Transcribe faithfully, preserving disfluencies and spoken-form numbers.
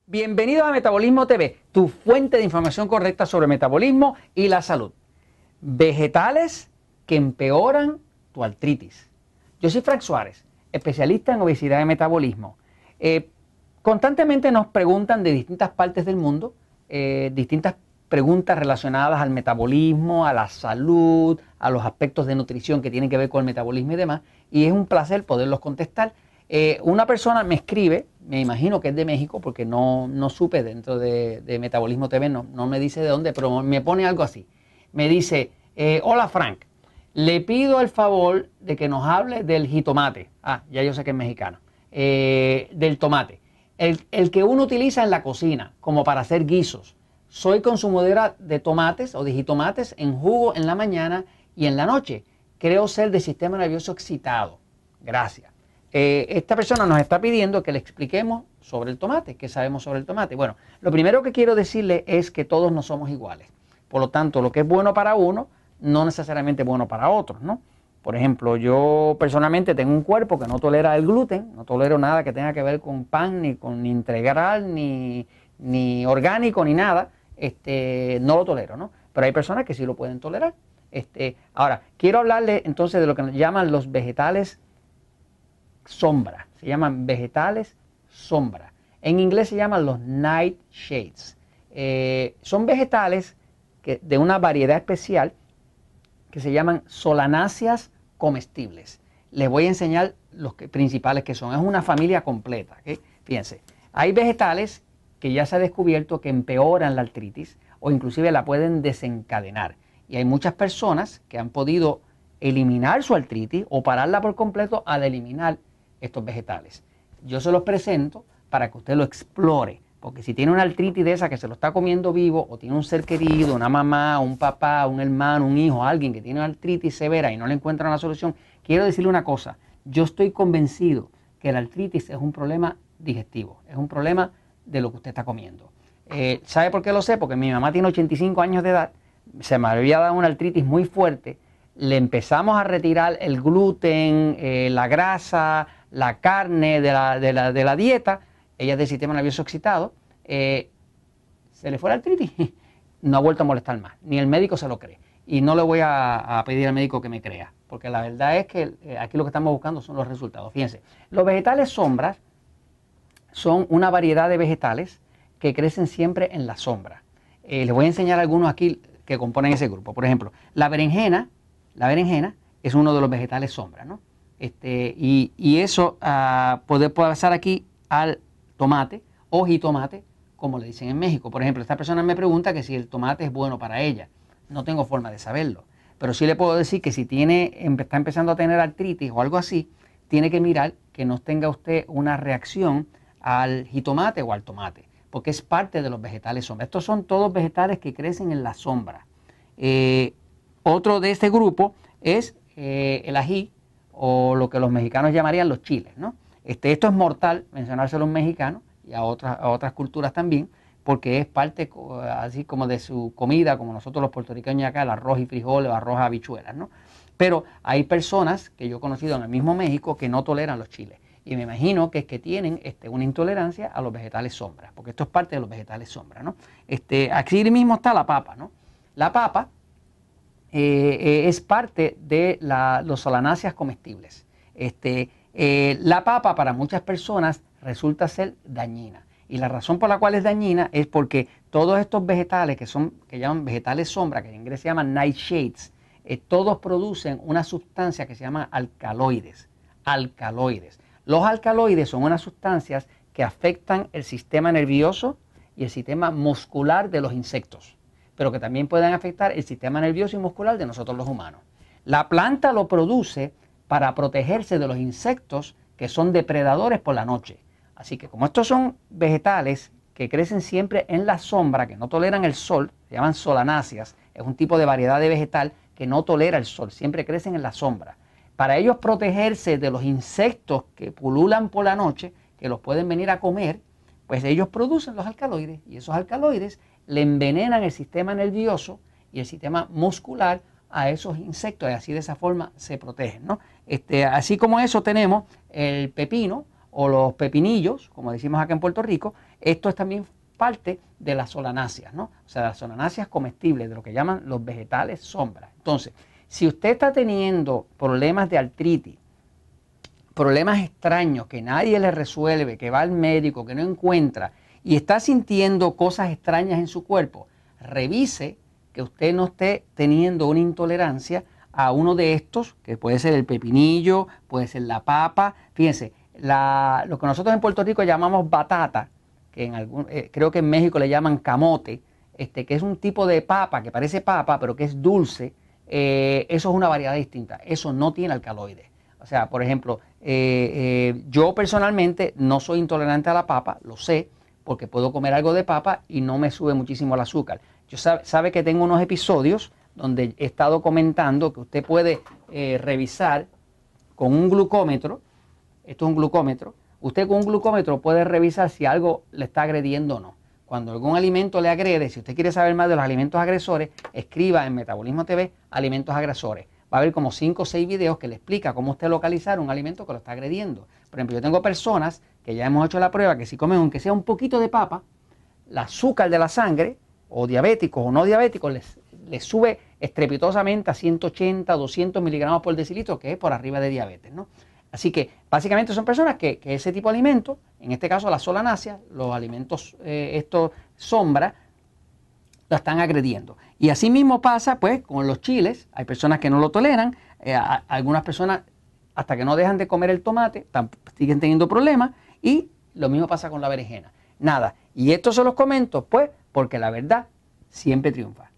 Bienvenidos a Metabolismo T V, tu fuente de información correcta sobre metabolismo y la salud. Vegetales que empeoran tu artritis. Yo soy Frank Suárez, especialista en obesidad y metabolismo. Eh, constantemente nos preguntan de distintas partes del mundo, eh, distintas preguntas relacionadas al metabolismo, a la salud, a los aspectos de nutrición que tienen que ver con el metabolismo y demás, y es un placer poderlos contestar. Eh, una persona me escribe, me imagino que es de México, porque no, no supe dentro de, de Metabolismo T V, no, no me dice de dónde, pero me pone algo así. Me dice, eh, hola Frank, le pido el favor de que nos hable del jitomate. Ah, ya yo sé que es mexicano. Eh, del tomate. El, el que uno utiliza en la cocina, como para hacer guisos. Soy consumidora de tomates o de jitomates en jugo en la mañana y en la noche. Creo ser de sistema nervioso excitado. Gracias. Eh, esta persona nos está pidiendo que le expliquemos sobre el tomate, qué sabemos sobre el tomate. Bueno, lo primero que quiero decirle es que todos no somos iguales. Por lo tanto, lo que es bueno para uno, no necesariamente es bueno para otros, ¿no? Por ejemplo, yo personalmente tengo un cuerpo que no tolera el gluten, no tolero nada que tenga que ver con pan, ni con ni integral, ni, ni orgánico, ni nada. Este, no lo tolero, ¿no? Pero hay personas que sí lo pueden tolerar. Este, ahora, quiero hablarle entonces de lo que llaman los vegetales sombra, se llaman vegetales sombra. En inglés se llaman los nightshades. Eh, son vegetales que, de una variedad especial que se llaman solanáceas comestibles. Les voy a enseñar los que, principales que son. Es una familia completa. ¿Okay? Fíjense, hay vegetales que ya se ha descubierto que empeoran la artritis o inclusive la pueden desencadenar. Y hay muchas personas que han podido eliminar su artritis o pararla por completo al eliminar estos vegetales. Yo se los presento para que usted lo explore, porque si tiene una artritis de esa que se lo está comiendo vivo, o tiene un ser querido, una mamá, un papá, un hermano, un hijo, alguien que tiene una artritis severa y no le encuentra una solución, quiero decirle una cosa, yo estoy convencido que la artritis es un problema digestivo, es un problema de lo que usted está comiendo. Eh, ¿Sabe por qué lo sé? Porque mi mamá tiene ochenta y cinco años de edad, se me había dado una artritis muy fuerte, le empezamos a retirar el gluten, eh, la grasa, la carne de la, de la, de la dieta, ella es del sistema nervioso excitado, eh, se le fue la artritis, no ha vuelto a molestar más, ni el médico se lo cree. Y no le voy a, a pedir al médico que me crea, porque la verdad es que eh, aquí lo que estamos buscando son los resultados. Fíjense, los vegetales sombras son una variedad de vegetales que crecen siempre en la sombra. Eh, les voy a enseñar algunos aquí que componen ese grupo. Por ejemplo, la berenjena, la berenjena es uno de los vegetales sombra, ¿no? Este, y, y eso uh, puede pasar aquí al tomate o jitomate, como le dicen en México. Por ejemplo, esta persona me pregunta que si el tomate es bueno para ella. No tengo forma de saberlo, pero sí le puedo decir que si tiene, está empezando a tener artritis o algo así, tiene que mirar que no tenga usted una reacción al jitomate o al tomate, porque es parte de los vegetales sombra. Estos son todos vegetales que crecen en la sombra. Eh, otro de este grupo es eh, el ají, o lo que los mexicanos llamarían los chiles, ¿no? Este, esto es mortal, mencionárselo a un mexicano y a otras, a otras culturas también, porque es parte así como de su comida, como nosotros los puertorriqueños acá, el arroz y frijoles o arroz a habichuelas, ¿no? Pero hay personas que yo he conocido en el mismo México que no toleran los chiles. Y me imagino que es que tienen este, una intolerancia a los vegetales sombra, porque esto es parte de los vegetales sombra, ¿no? Este, aquí mismo está la papa, ¿no? La papa Eh, eh, es parte de la, los solanáceas comestibles. Este, eh, la papa para muchas personas resulta ser dañina. Y la razón por la cual es dañina es porque todos estos vegetales que son, que llaman vegetales sombra, que en inglés se llaman nightshades, eh, todos producen una sustancia que se llama alcaloides. Alcaloides. Los alcaloides son unas sustancias que afectan el sistema nervioso y el sistema muscular de los insectos, pero que también pueden afectar el sistema nervioso y muscular de nosotros los humanos. La planta lo produce para protegerse de los insectos que son depredadores por la noche. Así que como estos son vegetales que crecen siempre en la sombra, que no toleran el sol, se llaman solanáceas, es un tipo de variedad de vegetal que no tolera el sol, siempre crecen en la sombra. Para ellos protegerse de los insectos que pululan por la noche, que los pueden venir a comer, pues ellos producen los alcaloides, y esos alcaloides le envenenan el sistema nervioso y el sistema muscular a esos insectos, y así de esa forma se protegen, ¿no? Este, así como eso tenemos el pepino o los pepinillos, como decimos acá en Puerto Rico, esto es también parte de las solanáceas, ¿no? O sea, las solanáceas comestibles, de lo que llaman los vegetales sombra. Entonces, si usted está teniendo problemas de artritis, problemas extraños que nadie le resuelve, que va al médico, que no encuentra, y está sintiendo cosas extrañas en su cuerpo, revise que usted no esté teniendo una intolerancia a uno de estos, que puede ser el pepinillo, puede ser la papa. Fíjense, la, lo que nosotros en Puerto Rico llamamos batata, que en algún, eh, creo que en México le llaman camote, este, que es un tipo de papa que parece papa, pero que es dulce. Eh, eso es una variedad distinta. Eso no tiene alcaloides. O sea, por ejemplo, eh, eh, yo personalmente no soy intolerante a la papa, lo sé, porque puedo comer algo de papa y no me sube muchísimo el azúcar. Yo sabe, sabe que tengo unos episodios donde he estado comentando que usted puede eh, revisar con un glucómetro. Esto es un glucómetro. Usted con un glucómetro puede revisar si algo le está agrediendo o no. Cuando algún alimento le agrede, si usted quiere saber más de los alimentos agresores, escriba en Metabolismo T V alimentos agresores. Va a haber como cinco o seis videos que le explica cómo usted localizar un alimento que lo está agrediendo. Por ejemplo, yo tengo personas que ya hemos hecho la prueba que si comen aunque sea un poquito de papa, el azúcar de la sangre, o diabéticos o no diabéticos, les, les sube estrepitosamente a ciento ochenta, doscientos miligramos por decilitro, que es por arriba de diabetes, ¿no? Así que básicamente son personas que, que ese tipo de alimentos, en este caso la solanácea, los alimentos eh, estos sombra, la están agrediendo. Y así mismo pasa pues con los chiles. Hay personas que no lo toleran, eh, a, algunas personas hasta que no dejan de comer el tomate siguen teniendo problemas, y lo mismo pasa con la berenjena. Nada, y esto se los comento pues porque la verdad siempre triunfa.